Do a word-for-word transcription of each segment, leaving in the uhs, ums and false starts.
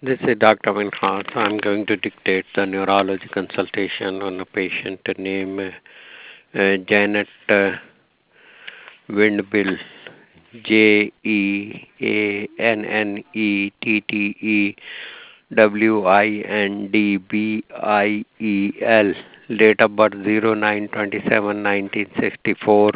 This is Doctor Minhas. I'm going to dictate the neurology consultation on a patient named uh, Janet uh, Windbill, J E A N N E T T E W I N D B I E L. Date of birth zero nine twenty-seven nineteen sixty-four.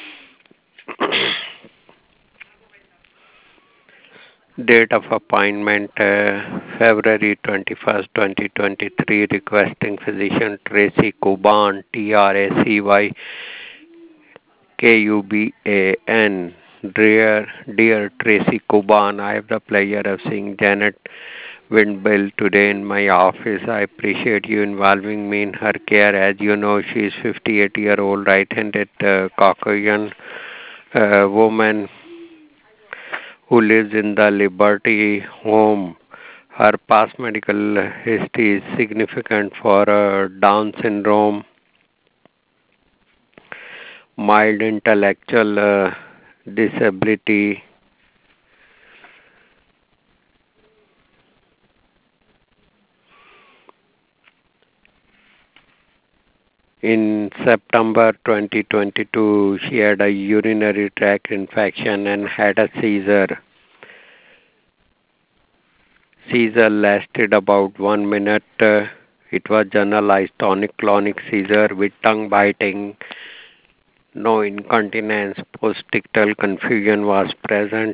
Date of appointment uh, February twenty-first, twenty twenty-three. Requesting physician Tracy Kuban, T R A C Y K U B A N. Dear, dear Tracy Kuban, I have the pleasure of seeing Janet Windbill today in my office. I appreciate you involving me in her care. As you know, she is fifty-eight year old right-handed uh, Caucasian uh, woman who lives in the Liberty home. Her past medical history is significant for uh, Down syndrome, mild intellectual uh, disability. In September twenty twenty-two, she had a urinary tract infection and had a seizure. Seizure lasted about one minute. Uh, it was generalized tonic-clonic seizure with tongue biting. No incontinence, postictal confusion was present.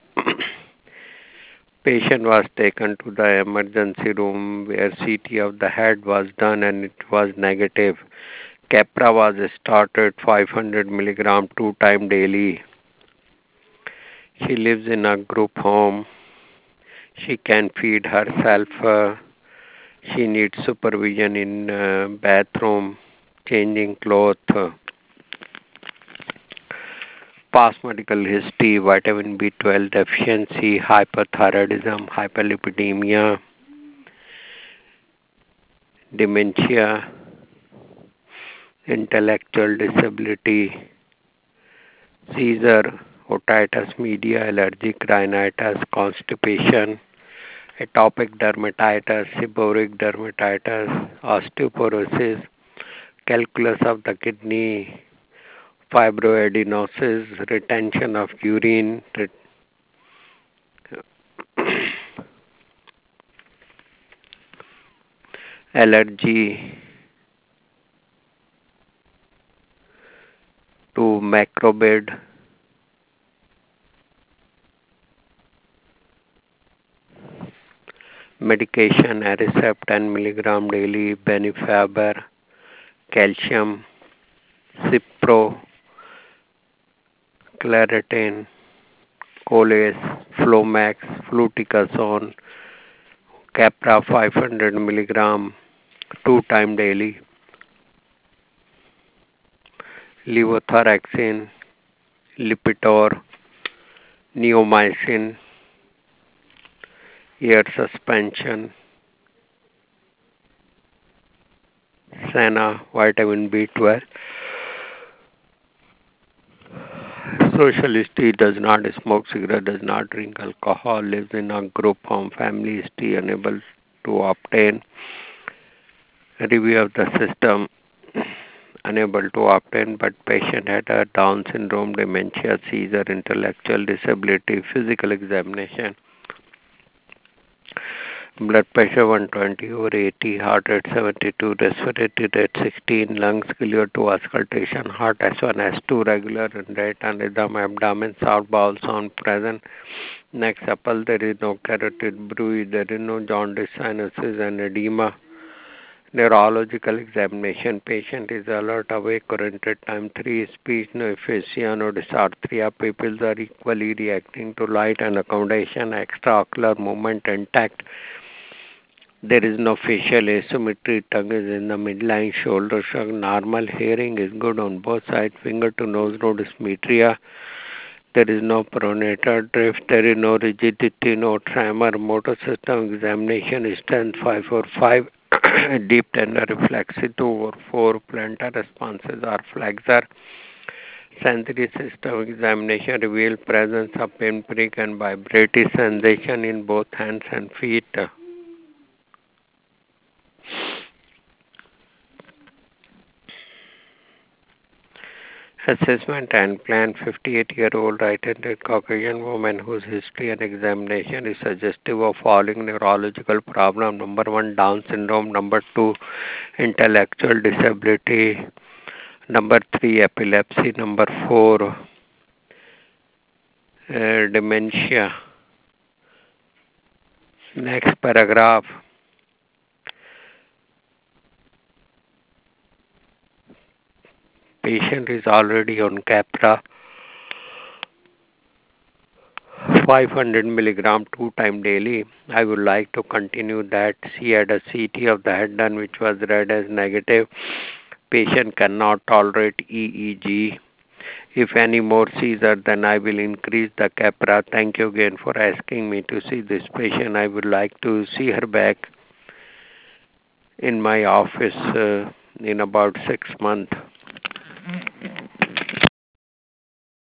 Patient was taken to the emergency room where C T of the head was done and it was negative. Keppra was started five hundred milligram two time daily. She lives in a group home. She can feed herself. Uh, she needs supervision in uh, bathroom, changing clothes. Uh, past medical history, vitamin B twelve deficiency, hyperthyroidism, hyperlipidemia, dementia, intellectual disability, seizure, otitis media, allergic rhinitis, constipation, atopic dermatitis, seborrheic dermatitis, osteoporosis, calculus of the kidney, fibroadenosis, retention of urine, allergy to macrobid, medication, Aricept ten milligram daily, Benifaber, calcium, Cipro, Claritin, Coles, Flomax, Fluticasone, Capra five hundred milligram, two time daily, levothyroxine, Lipitor, neomycin, air suspension, Senna, vitamin B twelve. Social history: does not smoke cigarette, does not drink alcohol, lives in a group home, family history, unable to obtain review of the system, unable to obtain, but patient had a Down syndrome, dementia, seizure, intellectual disability, physical examination, blood pressure one twenty over eighty, heart rate seventy-two, respiratory rate sixteen, lungs clear to auscultation, heart S one, S two, regular and rate and rhythm, abdomen, sound, bowel sound present, neck supple, there is no carotid bruit, there is no jaundice, sinuses and edema. Neurological examination, patient is alert, awake, oriented, time three, speech, no aphasia, no dysarthria, pupils are equally reacting to light and accommodation, extraocular movement intact. There is no facial asymmetry, tongue is in the midline, shoulder shrug, normal hearing is good on both sides, finger to nose, no dysmetria. There is no pronator drift, there is no rigidity, no tremor, motor system examination is ten five four five, deep tender reflexy two over four, plantar responses are flexor. Sensory system examination revealed presence of pinprick and vibratory sensation in both hands and feet. Assessment and plan. fifty-eight-year-old right-handed Caucasian woman whose history and examination is suggestive of following neurological problem. Number one, Down syndrome. Number two, intellectual disability. Number three, epilepsy. Number four, uh, dementia. Next paragraph. Patient is already on Capra five hundred milligram two time daily. I would like to continue that. She had a C T of the head done which was read as negative. Patient cannot tolerate E E G. If any more seizure, then I will increase the Capra. Thank you again for asking me to see this patient. I would like to see her back in my office uh, in about six months.